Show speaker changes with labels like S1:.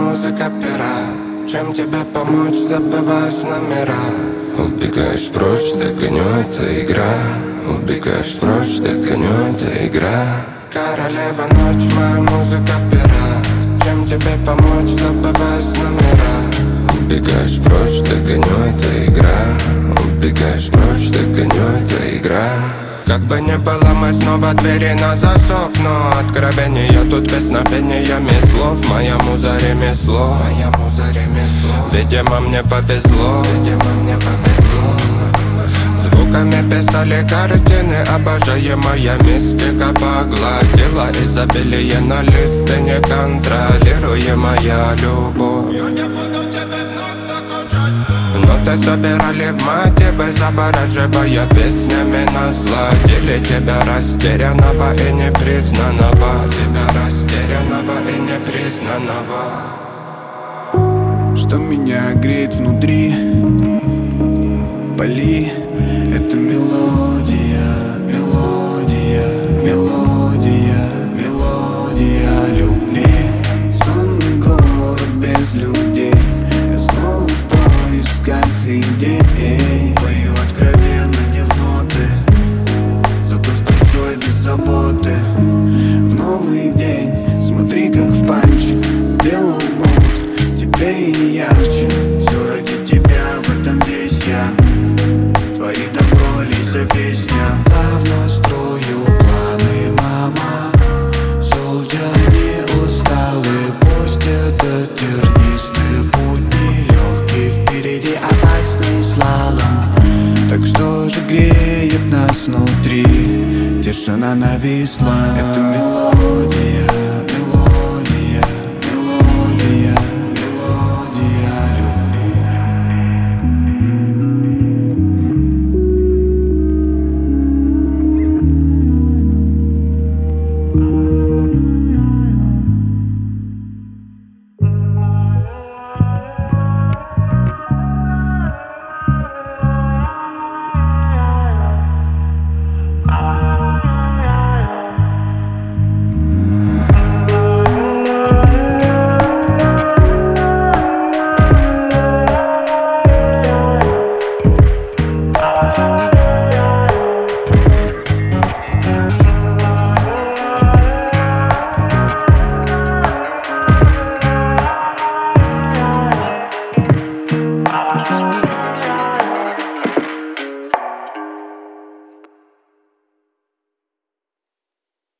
S1: музыка пера. Чем тебе помочь, забываешь номера. Убегаешь прочь, догоню, это игра. Убегаешь прочь, догоню, это игра. Королева ночь, моя музыка пера. Чем тебе помочь, забываешь номера. Убегаешь прочь, догоню, это игра. Убегаешь прочь, догоню, это игра. Как бы ни было, мы снова двери на засов. Но откровения тут песнопениями слов. Моя муза ремесло, моя муза ремесло. Видимо, мне повезло, видимо, мне повезло. Звуками писали картины, обожаемая мистика погладила изобилие на листы, неконтролируемая любовь. Ноты собирали в мотивы, завораживая песнями, насладили тебя растерянного и непризнанного. Тебя растерянного и непризнанного.
S2: Что меня греет внутри, боли. Это мелодия, мелодия, мелодия, мелодия любви. Сонный город без людей. Я снова в поисках идей. Пою откровенно, не в ноты, зато с душой без заботы. В новый день, смотри, как в панче сделал мод теплее и ярче. Все ради тебя, в этом весь я. Твори добро, Лиза, песня. Плавно строю планы, мама. Солджане усталые, пусть этот тернистый путь нелегкий. Впереди опасный слалом. Так что же греет нас внутри? Тишина нависла. Это мелодия, мелодия, мелодия, мелодия любви.
S3: Thank you.